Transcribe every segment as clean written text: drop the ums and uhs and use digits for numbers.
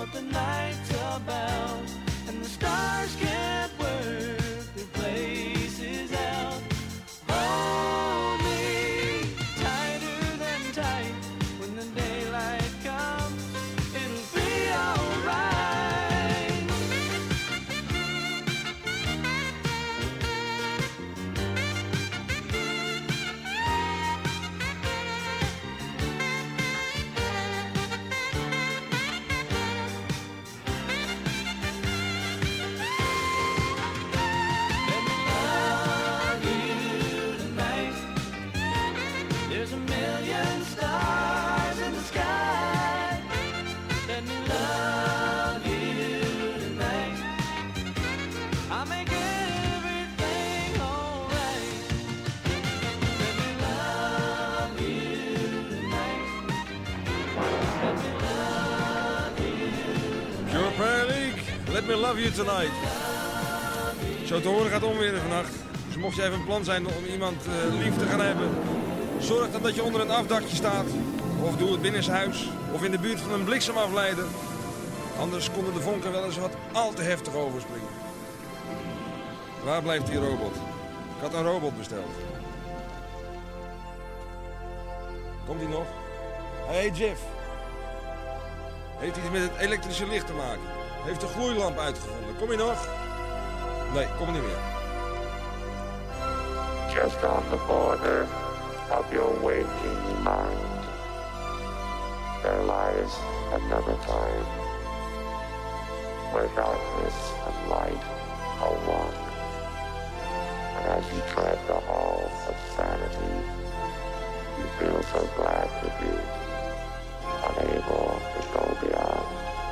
but the night's about, and the stars can't work their places out. Hold me tighter than tight, when the daylight comes, it'll be alright. Let me love you tonight. Zo te horen gaat onweer vannacht. Dus mocht je even een plan zijn om iemand lief te gaan hebben, zorg dan dat je onder een afdakje staat. Of doe het binnenshuis. Of in de buurt van een bliksemafleider. Anders konden de vonken wel eens wat al te heftig overspringen. Waar blijft die robot? Ik had een robot besteld. Komt hij nog? Hey Jeff. Heeft iets met het elektrische licht te maken? Heeft de gloeilamp uitgevonden. Kom je nog? Nee, kom er niet meer. Just on the border of your waking mind, there lies another time, where darkness and light are one. And as you tread the halls of sanity, you feel so glad to be unable to go beyond.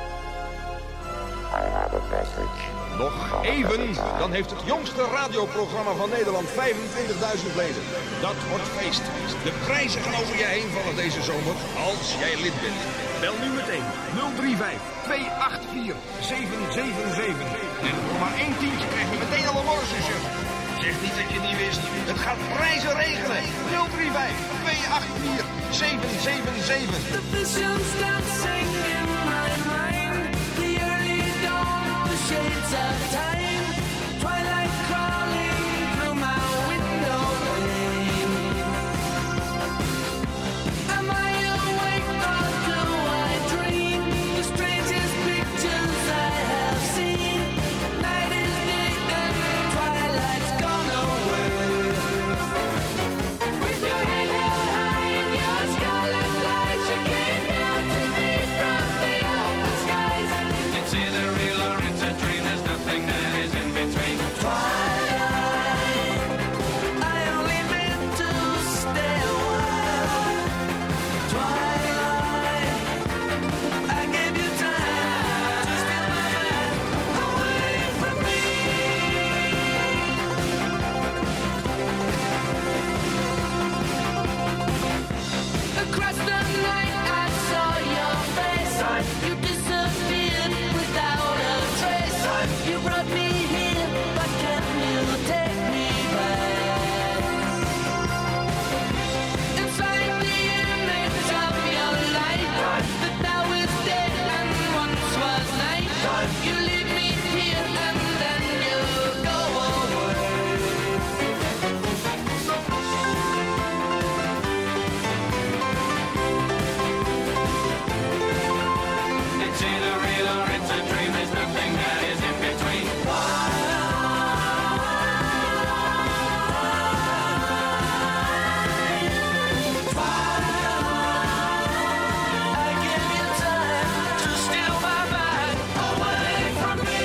I have a message. Nog even, dan heeft het jongste radioprogramma van Nederland 25.000 leden. Dat wordt feest. De prijzen gaan over je heen vallen deze zomer, als jij lid bent. Bel nu meteen 035 284 777. En voor maar 1 tientje krijg je meteen al een morgenshirt. Zeg niet dat je niet wist. Het gaat prijzen regenen. 035 284 777. The visions dancing in my mind, the early dawn, the shades of time, twilight crawling through my window pane. Am I awake or do I dream? The strangest pictures I have seen. Night is day and twilight's gone away. With your head held high and your scarlet light, you came down to me from the open skies. It's either real or it's a dream, there's nothing that is in between. Twilight, I only meant to stay a while. Twilight, I gave you time to steal my mind away from me. Across the night I saw your face. You disappeared without a trace. You brought me here, but can you take me back? Inside the image of your light, that now is dead and once was night. You leave me here and then you go away. It's either real or it's a dream, there's nothing that is in between. I give you time to steal my mind away from me.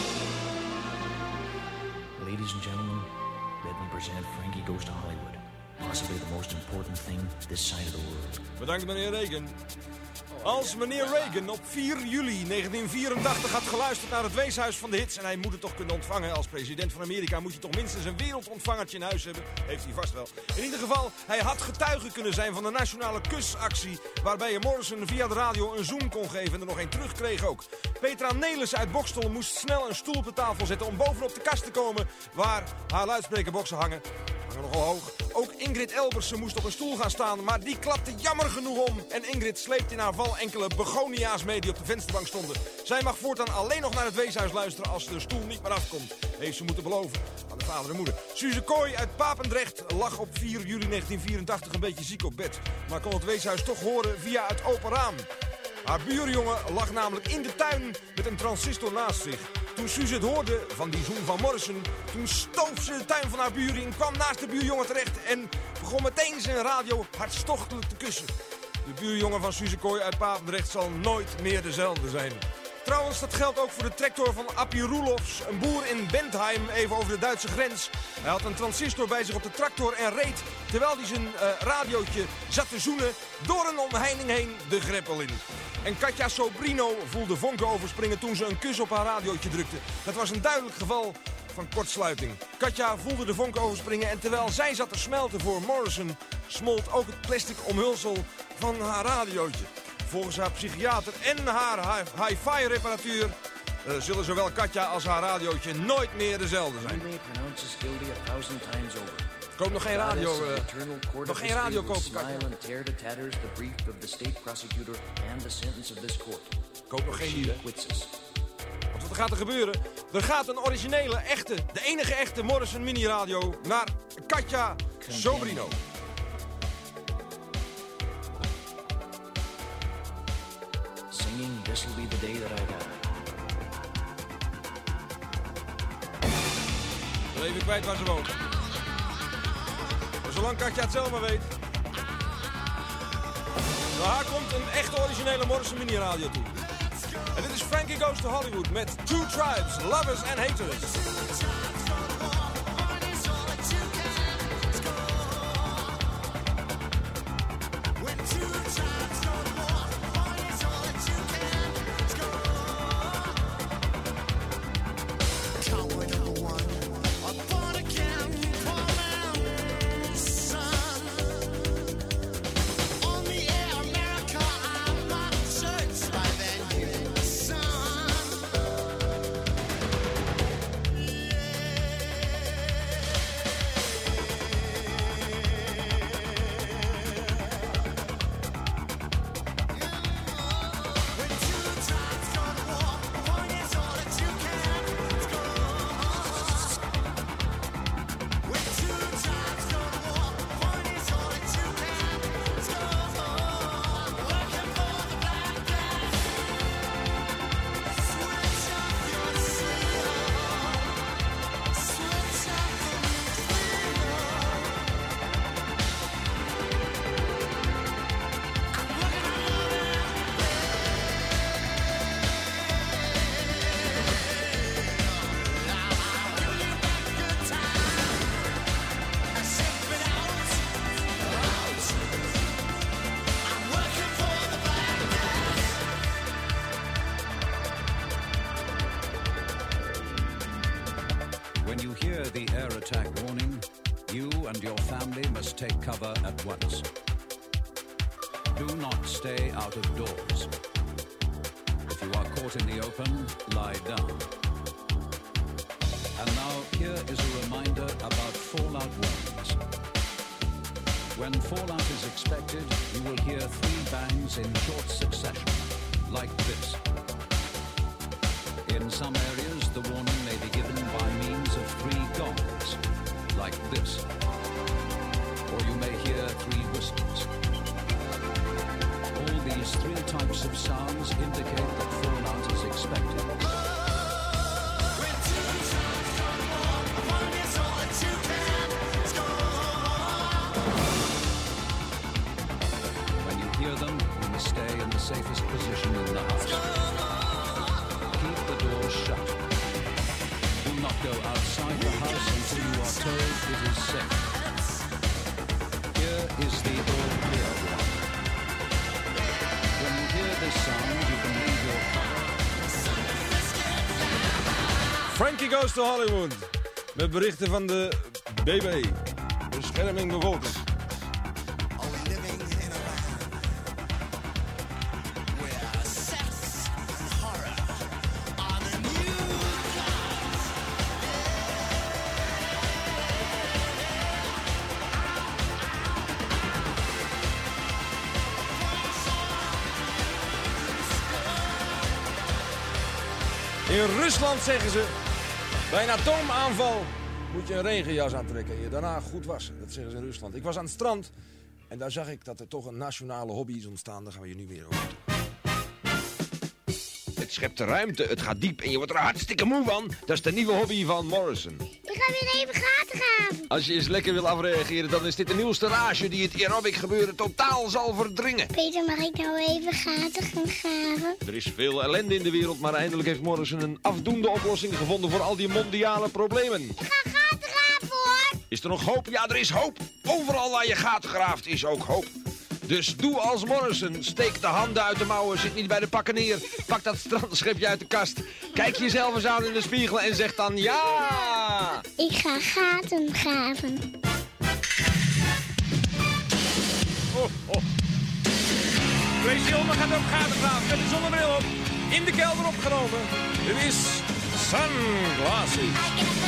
Ladies and gentlemen, let me present Frankie Goes to Hollywood. Possibly the most important thing this side of the world. Bedankt meneer Reagan. Als meneer Reagan op 4 juli 1984 had geluisterd naar het weeshuis van de hits... en hij moet het toch kunnen ontvangen als president van Amerika... moet je toch minstens een wereldontvangertje in huis hebben. Heeft hij vast wel. In ieder geval, hij had getuige kunnen zijn van de nationale kusactie... waarbij je Morrison via de radio een zoen kon geven en er nog een terugkreeg ook. Petra Nelis uit Bokstel moest snel een stoel op de tafel zetten... om bovenop de kast te komen waar haar luidsprekerboxen hangen nogal hoog. Ook Ingrid Elbersen moest op een stoel gaan staan, maar die klapte jammer genoeg om. En Ingrid sleept in haar val enkele begonia's mee die op de vensterbank stonden. Zij mag voortaan alleen nog naar het weeshuis luisteren als de stoel niet meer afkomt. Heeft ze moeten beloven aan de vader en moeder. Suze Kooi uit Papendrecht lag op 4 juli 1984 een beetje ziek op bed. Maar kon het weeshuis toch horen via het open raam. Haar buurjongen lag namelijk in de tuin met een transistor naast zich. Toen Suze het hoorde van die zoen van Morrison, toen stoof ze de tuin van haar buren in, kwam naast de buurjongen terecht en begon meteen zijn radio hartstochtelijk te kussen. De buurjongen van Suze Kooi uit Papendrecht zal nooit meer dezelfde zijn. Trouwens, dat geldt ook voor de tractor van Appie Roelofs, een boer in Bentheim, even over de Duitse grens. Hij had een transistor bij zich op de tractor en reed, terwijl hij zijn radiootje zat te zoenen, door een omheining heen de greppel in. En Katja Sobrino voelde vonken overspringen toen ze een kus op haar radiootje drukte. Dat was een duidelijk geval van kortsluiting. Katja voelde de vonken overspringen en terwijl zij zat te smelten voor Morrison, smolt ook het plastic omhulsel van haar radiootje. Volgens haar psychiater en haar hi-fi reparatuur zullen zowel Katja als haar radiootje nooit meer dezelfde zijn. Koop nog geen radio. Nog geen radio kopen, Katja. Koop nog geen nieuwe. Want wat gaat er gebeuren? Er gaat een originele, echte, de enige echte Morrison mini-radio naar Katja Sobrino. Singing, this will be the day that I die. Even kwijt waar ze woont. Maar zolang Katja het zelf maar weet. Naar haar komt een echte originele Morrison mini-radio toe. En dit is Frankie Goes to Hollywood met Two Tribes, Lovers and Haters. Take cover at once. Do not stay out of doors. If you are caught in the open, lie down. And now here is a reminder about fallout warnings. When fallout is expected, you will hear 3 bangs in short succession, like this. In some areas, the warning may be given by means of 3 gongs, like this. Or you may hear 3 whistles. All these 3 types of sounds indicate that fallout is expected. When you hear them, you must stay in the safest position in the house. Keep the doors shut. Do not go outside the house until you are told it is safe. is the all clear one. When you hear this sound, you can leave your cover. Frankie Goes to Hollywood. Met berichten van de BB. Bescherming bevolking. In Rusland zeggen ze, bij een atoomaanval moet je een regenjas aantrekken en je daarna goed wassen. Dat zeggen ze in Rusland. Ik was aan het strand en daar zag ik dat er toch een nationale hobby is ontstaan. Daar gaan we je nu meer over doen. Het schept de ruimte, het gaat diep en je wordt er hartstikke moe van. Dat is de nieuwe hobby van Morrison. Ik ga weer even gaten graven. Als je eens lekker wil afreageren, dan is dit de nieuwste rage die het aerobic gebeuren totaal zal verdringen. Peter, mag ik nou even gaten gaan graven? Er is veel ellende in de wereld, maar eindelijk heeft Morrison een afdoende oplossing gevonden voor al die mondiale problemen. Ik ga gaten graven, hoor. Is er nog hoop? Ja, er is hoop. Overal waar je gaten graaft is ook hoop. Dus doe als Morrison. Steek de handen uit de mouwen, zit niet bij de pakken neer. Pak dat strandschipje uit de kast. Kijk jezelf eens aan in de spiegel en zeg dan ja! Ik ga gaten graven. Tracy Ullman gaat ook gaten graven met de zonnebril op. In de kelder opgenomen. Dit is Sunglasses.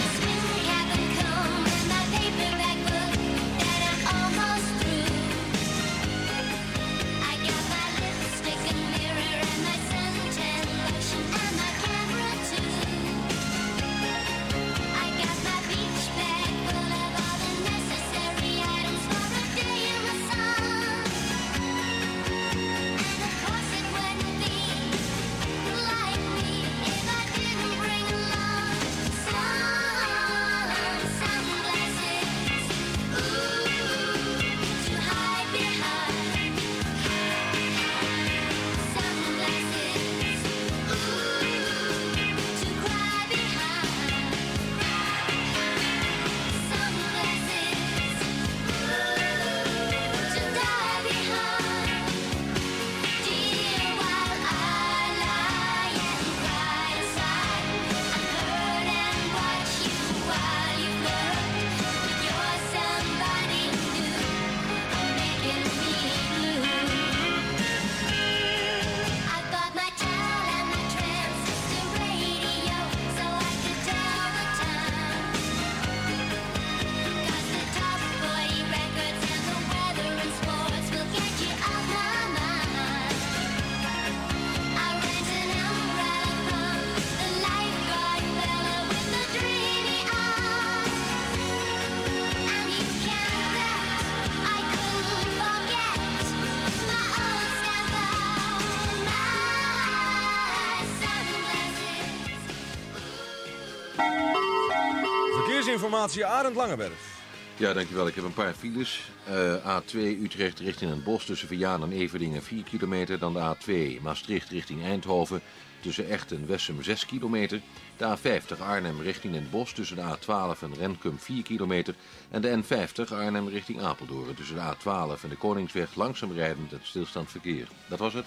Verkeersinformatie Arend Langeberg. Ja, dankjewel. Ik heb een paar files. A2 Utrecht richting Den Bosch tussen Vianen en Everdingen 4 kilometer. Dan de A2 Maastricht richting Eindhoven tussen Echt en Wessem 6 kilometer. De A50 Arnhem richting Den Bosch tussen de A12 en Renkum 4 kilometer. En de N50 Arnhem richting Apeldoorn tussen de A12 en de Koningsweg langzaam rijdend en stilstaand verkeer. Dat was het.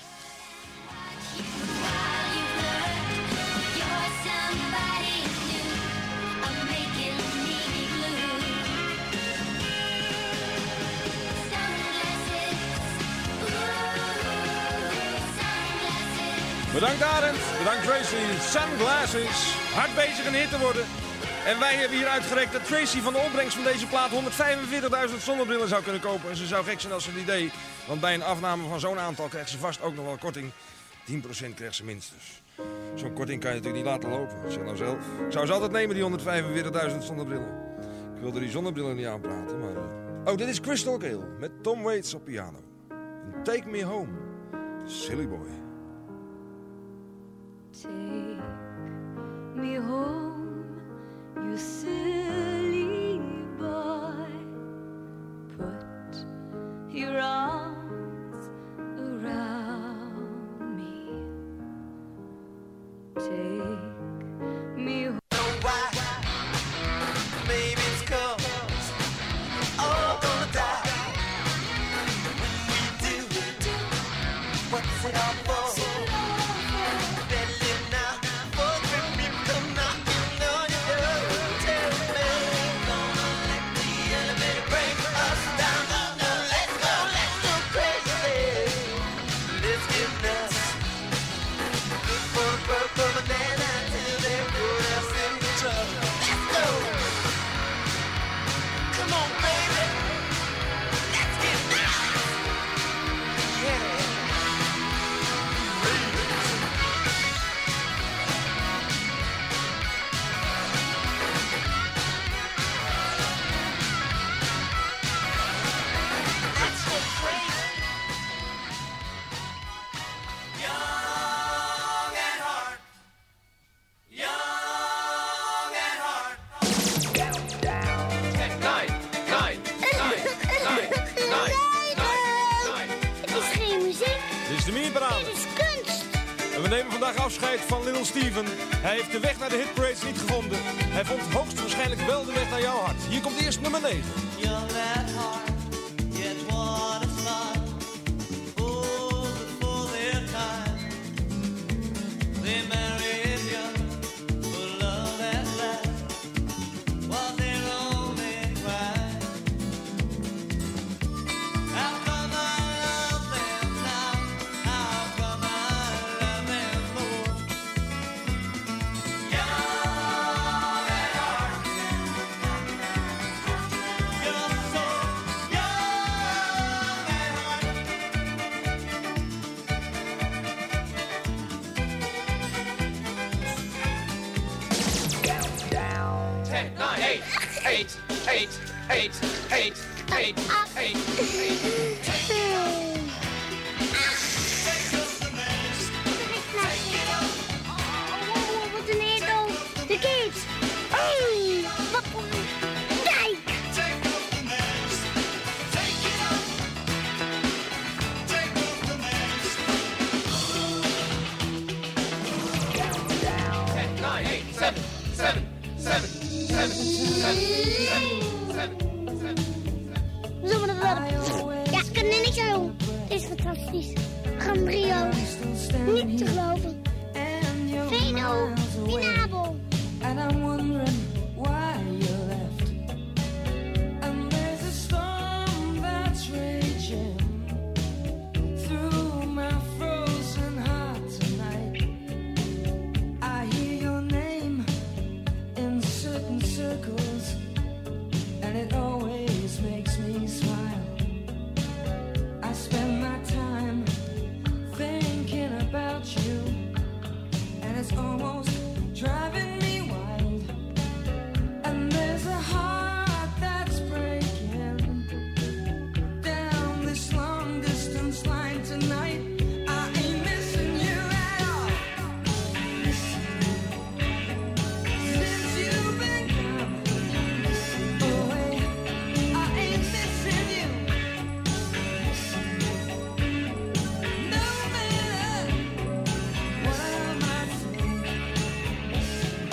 Bedankt Arend, bedankt Tracy. Sunglasses, hard bezig een hit te worden. En wij hebben hier uitgerekend dat Tracy van de opbrengst van deze plaat 145.000 zonnebrillen zou kunnen kopen. En ze zou gek zijn als ze het niet deed. Want bij een afname van zo'n aantal krijgt ze vast ook nog wel korting. 10% krijgt ze minstens. Zo'n korting kan je natuurlijk niet laten lopen. Zeg nou zelf. Ik zou ze altijd nemen, die 145.000 zonnebrillen. Ik wilde die zonnebrillen niet aanpraten, maar... Oh, dit is Crystal Gale met Tom Waits op piano. En Take Me Home, Silly Boy. Take me home, you silly boy. Put your arms around me. Take me home. Baby, it's cold. Oh, I'm gonna die. vandaag afscheid van Little Steven. Hij heeft de weg naar de hitparades niet gevonden. Hij vond hoogstwaarschijnlijk wel de weg naar jouw hart. Hier komt eerst nummer 9. Young at heart, yet what a smile. Fools before their time. They married young, for love at last was their only crime. How come I love them now? How come I love them more? Young at heart, you're so young at heart. 10, 9, 8, 8, 8, 8, 8, 8, 8, 8. Wat een edo. De kids. Hey, wat een dijk. We zullen het wel. Ja, ik kan er niks aan doen. Het is fantastisch. Gaan Rio. Niet te geloven. Veno, Pinabel. And I'm wondering why you left. And there's a storm that's raging through my frozen heart tonight. I hear your name in certain circles, and it always makes me smile. I spend my time thinking about you, and it's almost driving me wild. And there's a heart that's breaking down this long distance line tonight. I ain't missing you at all. Since you've been gone away, I ain't missing you. No matter what I might say,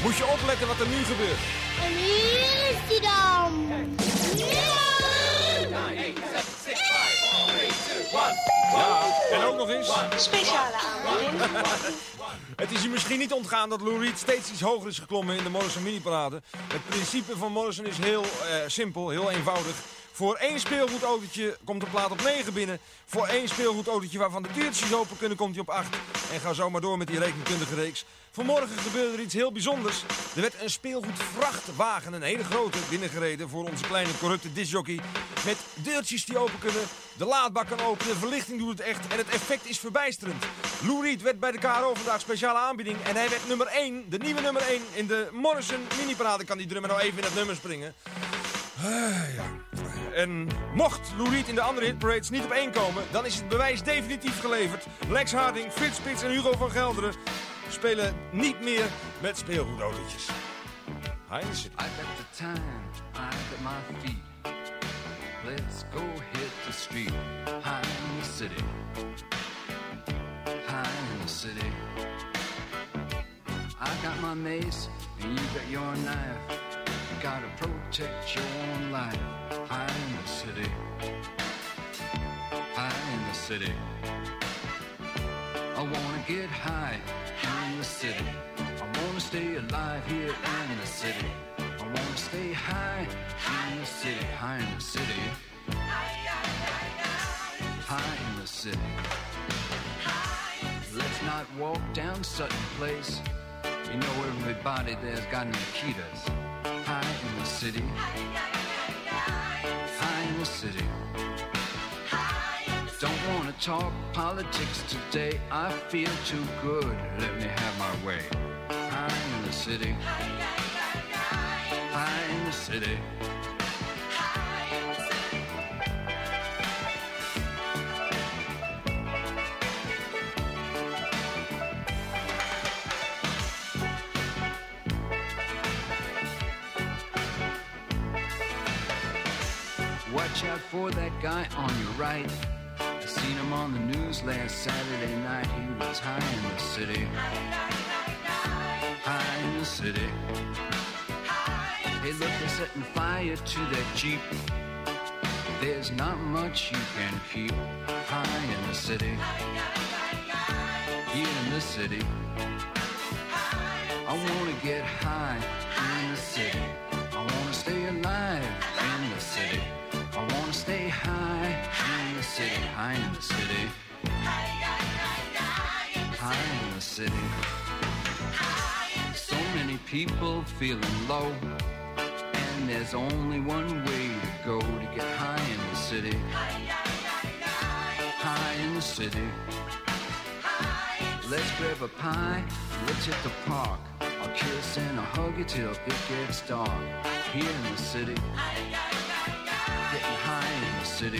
moet je opletten wat er nu gebeurt. En hier is die dan. Ja, en ook nog eens. Speciale aanbieding. Het is je misschien niet ontgaan dat Lou Reed steeds iets hoger is geklommen in de Morrison mini-parade. Het principe van Morrison is heel simpel, heel eenvoudig. Voor 1 speelgoedautootje komt de plaat op 9 binnen. Voor 1 speelgoedautootje waarvan de deurtjes open kunnen, komt hij op 8. En ga zo maar door met die rekenkundige reeks. Vanmorgen gebeurde er iets heel bijzonders. Er werd een speelgoedvrachtwagen, een hele grote, binnengereden voor onze kleine corrupte discjockey. Met deurtjes die open kunnen, de laadbak kan openen, de verlichting doet het echt en het effect is verbijsterend. Lou Reed werd bij de KRO vandaag speciale aanbieding en hij werd nummer 1, de nieuwe nummer 1 in de Morrison mini-parade. Kan die drummer nou even in dat nummer springen? Ja. En mocht Lou Reed in de andere hitparades niet op 1 komen, dan is het bewijs definitief geleverd. Lex Harding, Frits Spits en Hugo van Gelderen spelen niet meer met speelgoedautootjes. Hi in the city. I got the time, I got my feet. Let's go hit the street. High in the city. High in the city. I got my mace and you got your knife. Gotta protect your own life. High in the city. High in the city. I wanna get high in the city. I wanna stay alive here in the city. I wanna stay high in the city. High in the city. High in the city. Let's not walk down Sutton Place. You know everybody there's got Nikitas. High in the city. High in the city. Don't wanna talk politics today. I feel too good. Let me have my way. High in the city. High in the city. Watch out for that guy on your right. I seen him on the news last Saturday night. He was high in the city. High in the city. Hey, look, they're setting fire to that Jeep. There's not much you can keep. High in the city. Here in the city. I wanna get high in the city. I wanna stay alive in the city. I wanna stay high in the city, high in the city, high in the city. So many people feeling low, and there's only one way to go to get high in the city, high in the city. Let's grab a pie, let's hit the park. I'll kiss and I'll hug you till it gets dark. Here in the city. Getting high in the city.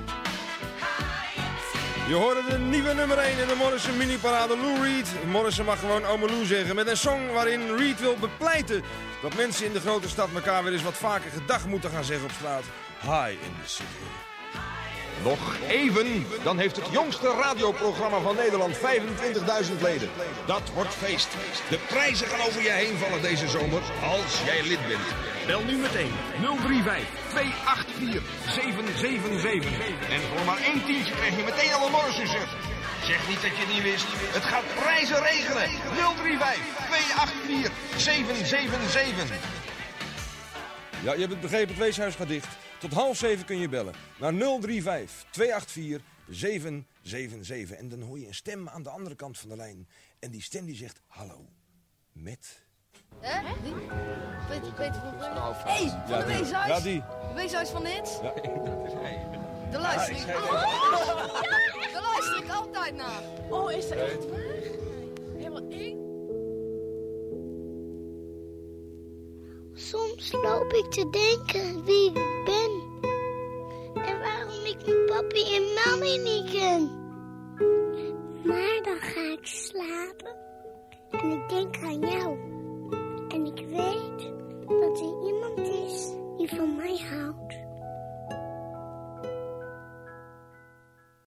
Je hoorde de nieuwe nummer 1 in de Morrison mini-parade, Lou Reed. Morrison mag gewoon ome Lou zeggen. Met een song waarin Reed wil bepleiten dat mensen in de grote stad elkaar weer eens wat vaker gedag moeten gaan zeggen op straat. High in the city. Nog even, dan heeft het jongste radioprogramma van Nederland 25.000 leden. Dat wordt feest. De prijzen gaan over je heen vallen deze zomer, als jij lid bent. Bel nu meteen 035 284 777. En voor maar 1 tientje krijg je meteen al een Morrison shirt. Zeg niet dat je het niet wist. Het gaat prijzen regenen. 035 284 777. Ja, je hebt het begrepen, het weeshuis gaat dicht. Tot 6:30 kun je bellen naar 035 284 777. En dan hoor je een stem aan de andere kant van de lijn. En die stem die zegt hallo. Met... Hè? Die? Peter van Breunen. Hé, van de weeshuis. Ja, die. De weeshuis van de hits. Ja, dat is hij. Daar luister ik. Daar luister ik altijd naar. Oh, is dat echt waar? Helemaal één? Soms loop ik te denken wie ik ben. En waarom ik mijn papi en mami niet ken. Maar dan ga ik slapen. En ik denk aan jou. En ik weet dat er iemand is die van mij houdt.